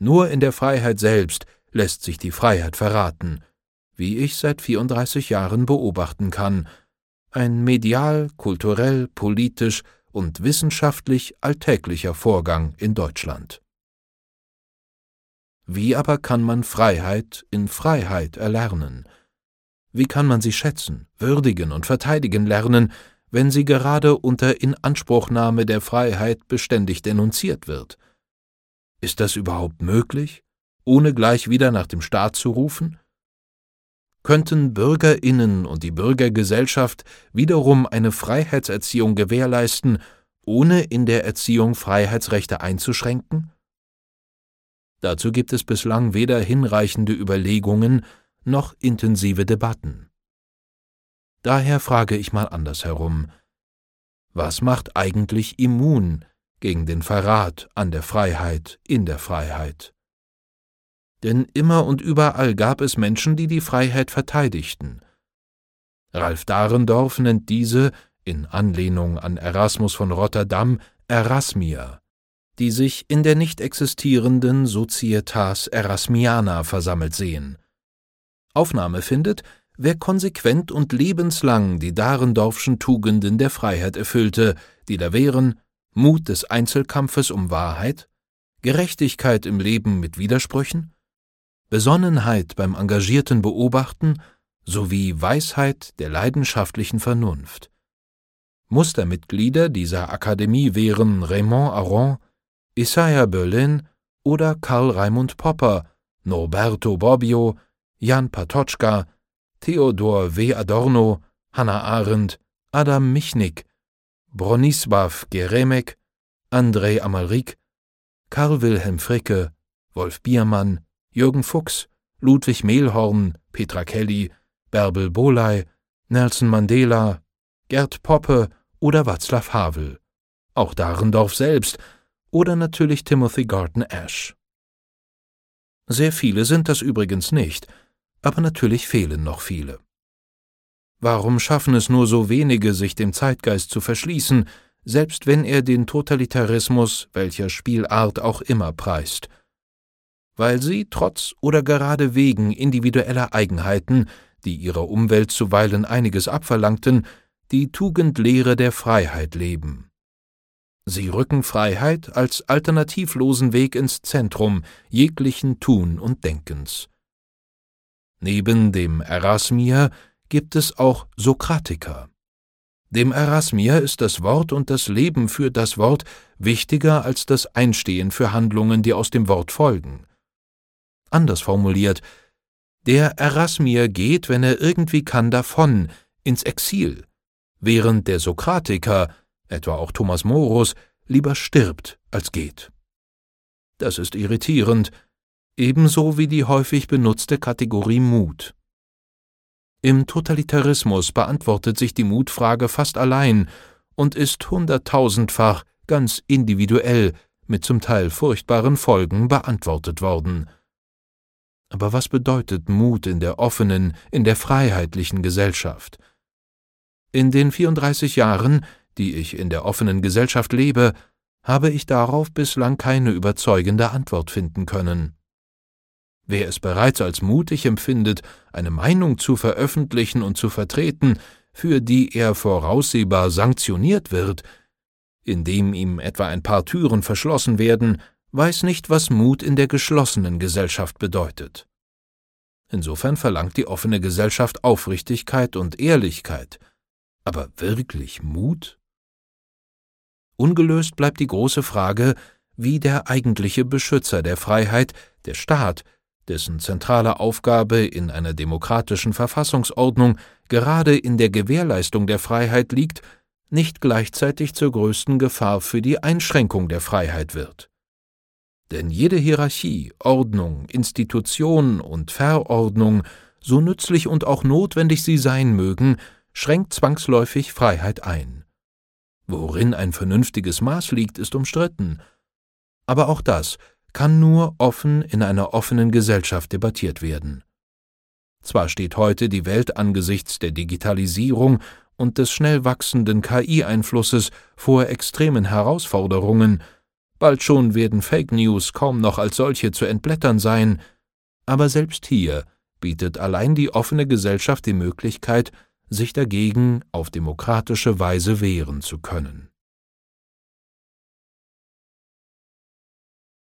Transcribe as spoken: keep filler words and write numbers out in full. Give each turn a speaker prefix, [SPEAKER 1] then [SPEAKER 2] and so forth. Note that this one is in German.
[SPEAKER 1] Nur in der Freiheit selbst lässt sich die Freiheit verraten, wie ich seit vierunddreißig Jahren beobachten kann, ein medial, kulturell, politisch und wissenschaftlich alltäglicher Vorgang in Deutschland. Wie aber kann man Freiheit in Freiheit erlernen? Wie kann man sie schätzen, würdigen und verteidigen lernen, wenn sie gerade unter Inanspruchnahme der Freiheit beständig denunziert wird? Ist das überhaupt möglich, ohne gleich wieder nach dem Staat zu rufen? Könnten BürgerInnen und die Bürgergesellschaft wiederum eine Freiheitserziehung gewährleisten, ohne in der Erziehung Freiheitsrechte einzuschränken? Dazu gibt es bislang weder hinreichende Überlegungen noch intensive Debatten. Daher frage ich mal andersherum: Was macht eigentlich immun gegen den Verrat an der Freiheit in der Freiheit? Denn immer und überall gab es Menschen, die die Freiheit verteidigten. Ralf Dahrendorf nennt diese, in Anlehnung an Erasmus von Rotterdam, Erasmier, die sich in der nicht existierenden Societas Erasmiana versammelt sehen. Aufnahme findet, wer konsequent und lebenslang die Dahrendorfschen Tugenden der Freiheit erfüllte, die da wären Mut des Einzelkampfes um Wahrheit, Gerechtigkeit im Leben mit Widersprüchen, Besonnenheit beim engagierten Beobachten sowie Weisheit der leidenschaftlichen Vernunft. Mustermitglieder dieser Akademie wären Raymond Aron, Isaiah Berlin oder Karl Raimund Popper, Norberto Bobbio, Jan Patočka, Theodor W. Adorno, Hannah Arendt, Adam Michnik, Bronisław Geremek, André Amalrik, Karl Wilhelm Fricke, Wolf Biermann, Jürgen Fuchs, Ludwig Mehlhorn, Petra Kelly, Bärbel Bohley, Nelson Mandela, Gerd Poppe oder Václav Havel, auch Dahrendorf selbst oder natürlich Timothy Garton Ash. Sehr viele sind das übrigens nicht, aber natürlich fehlen noch viele. Warum schaffen es nur so wenige, sich dem Zeitgeist zu verschließen, selbst wenn er den Totalitarismus, welcher Spielart auch immer, preist? Weil sie trotz oder gerade wegen individueller Eigenheiten, die ihrer Umwelt zuweilen einiges abverlangten, die Tugendlehre der Freiheit leben. Sie rücken Freiheit als alternativlosen Weg ins Zentrum jeglichen Tun und Denkens. Neben dem Erasmier gibt es auch Sokratiker. Dem Erasmier ist das Wort und das Leben für das Wort wichtiger als das Einstehen für Handlungen, die aus dem Wort folgen. Anders formuliert: Der Erasmier geht, wenn er irgendwie kann, davon, ins Exil, während der Sokratiker, etwa auch Thomas Morus, lieber stirbt als geht. Das ist irritierend, ebenso wie die häufig benutzte Kategorie Mut. Im Totalitarismus beantwortet sich die Mutfrage fast allein und ist hunderttausendfach ganz individuell mit zum Teil furchtbaren Folgen beantwortet worden. Aber was bedeutet Mut in der offenen, in der freiheitlichen Gesellschaft? In den vierunddreißig Jahren, die ich in der offenen Gesellschaft lebe, habe ich darauf bislang keine überzeugende Antwort finden können. Wer es bereits als mutig empfindet, eine Meinung zu veröffentlichen und zu vertreten, für die er voraussehbar sanktioniert wird, indem ihm etwa ein paar Türen verschlossen werden, weiß nicht, was Mut in der geschlossenen Gesellschaft bedeutet. Insofern verlangt die offene Gesellschaft Aufrichtigkeit und Ehrlichkeit. Aber wirklich Mut? Ungelöst bleibt die große Frage, wie der eigentliche Beschützer der Freiheit, der Staat, dessen zentrale Aufgabe in einer demokratischen Verfassungsordnung gerade in der Gewährleistung der Freiheit liegt, nicht gleichzeitig zur größten Gefahr für die Einschränkung der Freiheit wird. Denn jede Hierarchie, Ordnung, Institution und Verordnung, so nützlich und auch notwendig sie sein mögen, schränkt zwangsläufig Freiheit ein. Worin ein vernünftiges Maß liegt, ist umstritten. Aber auch das kann nur offen in einer offenen Gesellschaft debattiert werden. Zwar steht heute die Welt angesichts der Digitalisierung und des schnell wachsenden K I-Einflusses vor extremen Herausforderungen, Bald schon werden Fake News kaum noch als solche zu entblättern sein. Aber selbst hier bietet allein die offene Gesellschaft die Möglichkeit, sich dagegen auf demokratische Weise wehren zu können.